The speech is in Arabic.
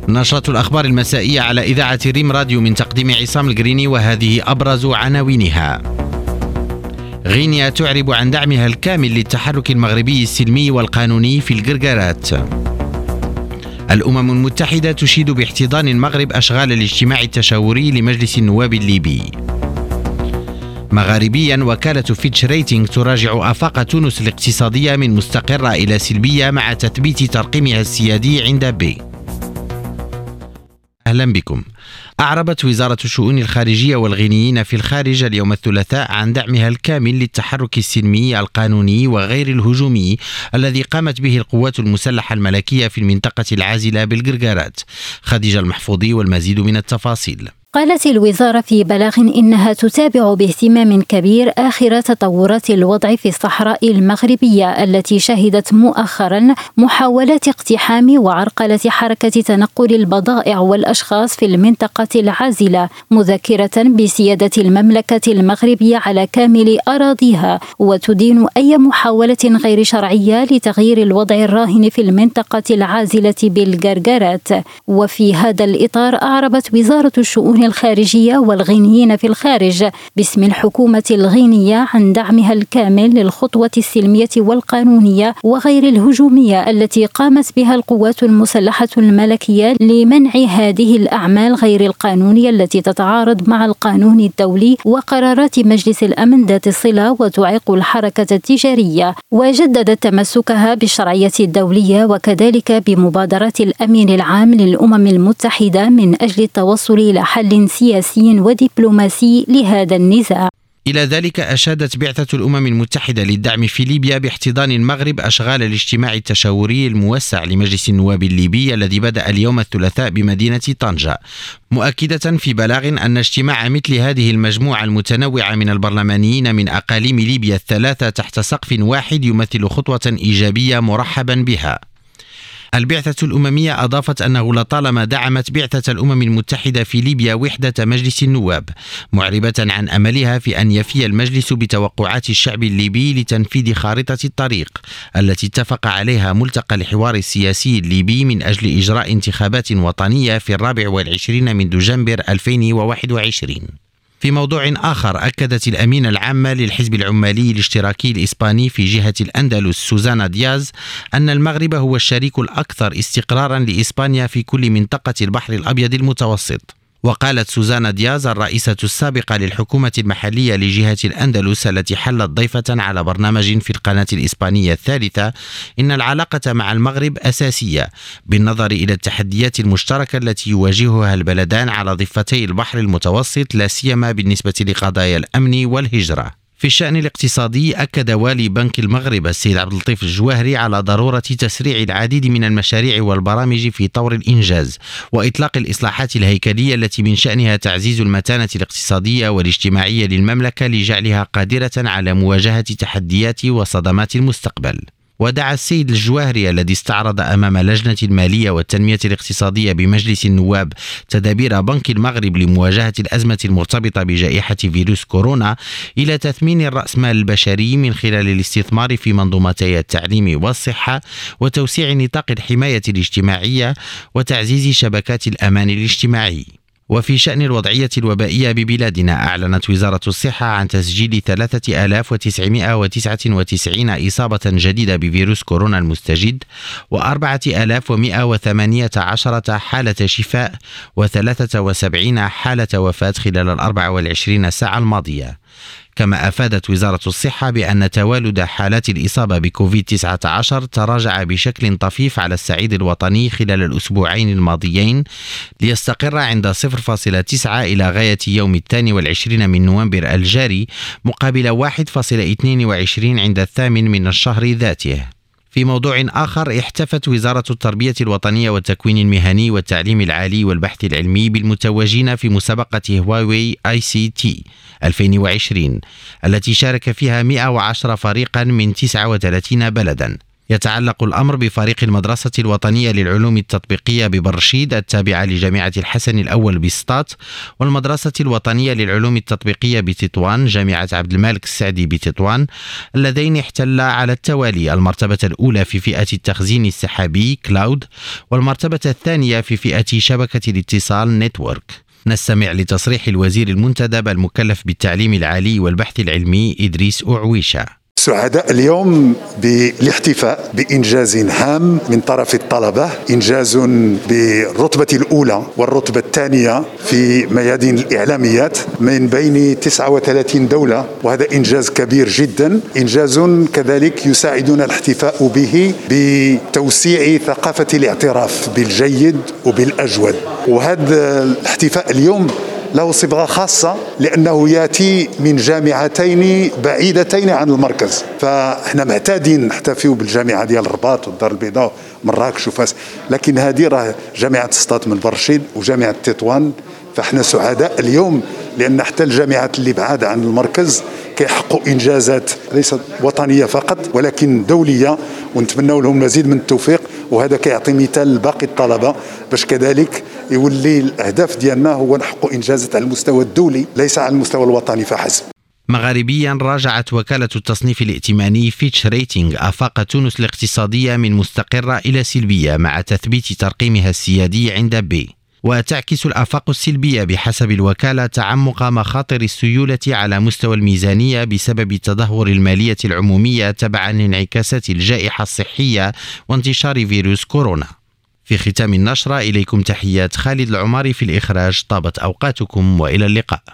نشرة الأخبار المسائية على إذاعة ريم راديو من تقديم عصام القريني، وهذه أبرز عناوينها. غينيا تعرب عن دعمها الكامل للتحرك المغربي السلمي والقانوني في القرقارات. الأمم المتحدة تشيد باحتضان المغرب أشغال الاجتماع التشاوري لمجلس النواب الليبي. مغاربيا، وكالة فيتش ريتينغ تراجع آفاق تونس الاقتصادية من مستقرة إلى سلبية مع تثبيت ترقيمها السيادي عند بي. أهلا بكم. أعربت وزارة الشؤون الخارجية والغينيين في الخارج اليوم الثلاثاء عن دعمها الكامل للتحرك السلمي القانوني وغير الهجومي الذي قامت به القوات المسلحة الملكية في المنطقة العازلة بالقرقارات. خديجة المحفوظي والمزيد من التفاصيل. قالت الوزارة في بلاغ إنها تتابع باهتمام كبير آخر تطورات الوضع في الصحراء المغربية التي شهدت مؤخرا محاولات اقتحام وعرقلة حركة تنقل البضائع والأشخاص في المنطقة العازلة، مذكرة بسيادة المملكة المغربية على كامل أراضيها، وتدين أي محاولة غير شرعية لتغيير الوضع الراهن في المنطقة العازلة بالقرقارات. وفي هذا الإطار أعربت وزارة الشؤون الخارجية والغينيين في الخارج باسم الحكومة الغينية عن دعمها الكامل للخطوة السلمية والقانونية وغير الهجومية التي قامت بها القوات المسلحة الملكية لمنع هذه الأعمال غير القانونية التي تتعارض مع القانون الدولي وقرارات مجلس الأمن ذات الصلة وتعيق الحركة التجارية. وجددت تمسكها بالشرعية الدولية وكذلك بمبادرات الأمين العام للأمم المتحدة من أجل التوصل إلى حل سياسي ودبلوماسي لهذا النزاع. إلى ذلك أشادت بعثة الأمم المتحدة للدعم في ليبيا باحتضان المغرب أشغال الاجتماع التشاوري الموسع لمجلس النواب الليبي الذي بدأ اليوم الثلاثاء بمدينة طنجة، مؤكدة في بلاغ أن اجتماع مثل هذه المجموعة المتنوعة من البرلمانيين من أقاليم ليبيا الثلاثة تحت سقف واحد يمثل خطوة إيجابية مرحبا بها. البعثة الأممية أضافت أنه لطالما دعمت بعثة الأمم المتحدة في ليبيا وحدة مجلس النواب، معربة عن أملها في أن يفي المجلس بتوقعات الشعب الليبي لتنفيذ خارطة الطريق التي اتفق عليها ملتقى الحوار السياسي الليبي من أجل إجراء انتخابات وطنية في 24 من دجنبر 2021. في موضوع آخر، أكدت الأمينة العامة للحزب العمالي الاشتراكي الإسباني في جهة الأندلس سوزانا دياز أن المغرب هو الشريك الأكثر استقرارا لإسبانيا في كل منطقة البحر الأبيض المتوسط. وقالت سوزانا دياز الرئيسة السابقة للحكومة المحلية لجهة الأندلس التي حلت ضيفة على برنامج في القناة الإسبانية الثالثة إن العلاقة مع المغرب أساسية بالنظر إلى التحديات المشتركة التي يواجهها البلدان على ضفتي البحر المتوسط، لا سيما بالنسبة لقضايا الأمن والهجرة. في الشأن الاقتصادي، أكد والي بنك المغرب السيد عبد اللطيف الجواهري على ضرورة تسريع العديد من المشاريع والبرامج في طور الإنجاز وإطلاق الإصلاحات الهيكلية التي من شأنها تعزيز المتانة الاقتصادية والاجتماعية للمملكة لجعلها قادرة على مواجهة تحديات وصدمات المستقبل. ودعا السيد الجواهري الذي استعرض أمام لجنة المالية والتنمية الاقتصادية بمجلس النواب تدابير بنك المغرب لمواجهة الأزمة المرتبطة بجائحة فيروس كورونا إلى تثمين الرأسمال البشري من خلال الاستثمار في منظومتي التعليم والصحة وتوسيع نطاق الحماية الاجتماعية وتعزيز شبكات الأمان الاجتماعي. وفي شأن الوضعية الوبائية ببلادنا، أعلنت وزارة الصحة عن تسجيل 3999 إصابة جديدة بفيروس كورونا المستجد و4118 حالة شفاء و73 حالة وفاة خلال 24 ساعة الماضية. كما أفادت وزارة الصحة بأن توالد حالات الإصابة بكوفيد-19 تراجع بشكل طفيف على الصعيد الوطني خلال الأسبوعين الماضيين ليستقر عند 0.9 إلى غاية يوم 22 من نوفمبر الجاري، مقابل 1.22 عند 8 من الشهر ذاته. في موضوع آخر، احتفت وزارة التربية الوطنية والتكوين المهني والتعليم العالي والبحث العلمي بالمتوجين في مسابقة هواوي ICT 2020 التي شارك فيها 110 فريقا من 39 بلدا. يتعلق الأمر بفريق المدرسة الوطنية للعلوم التطبيقية ببرشيد التابعة لجامعة الحسن الأول بسطات، والمدرسة الوطنية للعلوم التطبيقية بتطوان جامعة عبد الملك السعدي بتطوان، اللذين احتلا على التوالي المرتبة الأولى في فئة التخزين السحابي كلاود، والمرتبة الثانية في فئة شبكة الاتصال نتورك. نستمع لتصريح الوزير المنتدب المكلف بالتعليم العالي والبحث العلمي إدريس أعويشة. سعداء اليوم بالاحتفاء بإنجاز هام من طرف الطلبة، إنجاز بالرتبة الأولى والرتبة الثانية في ميادين الإعلاميات من بين 39 دولة، وهذا إنجاز كبير جدا، إنجاز كذلك يساعدنا الاحتفاء به بتوسيع ثقافة الاعتراف بالجيد وبالأجود. وهذا الاحتفاء اليوم له صبغة خاصة لأنه يأتي من جامعتين بعيدتين عن المركز، فإحنا معتادين نحتفيو بالجامعة ديال الرباط والدار البيضاء ومراكش وفاس، لكن هذه راه جامعة سطات من برشيد وجامعة تطوان، فإحنا سعداء اليوم لأن حتى الجامعات اللي بعاد عن المركز كيحققوا إنجازات ليست وطنية فقط ولكن دولية، ونتمنى لهم مزيد من التوفيق، وهذا كيعطي مثال لباقي الطلبة باش كذلك يولي الأهداف ديالنا هو نحقق إنجازات على المستوى الدولي ليس على المستوى الوطني فحسب. مغاربيا، راجعت وكالة التصنيف الائتماني فيتش ريتينج آفاق تونس الاقتصادية من مستقرة إلى سلبية مع تثبيت ترقيمها السيادي عند بي. وتعكس الآفاق السلبية بحسب الوكالة تعمق مخاطر السيولة على مستوى الميزانية بسبب تدهور المالية العمومية تبعا لانعكاسات الجائحة الصحية وانتشار فيروس كورونا. في ختام النشرة إليكم تحيات خالد العماري في الإخراج. طابت أوقاتكم وإلى اللقاء.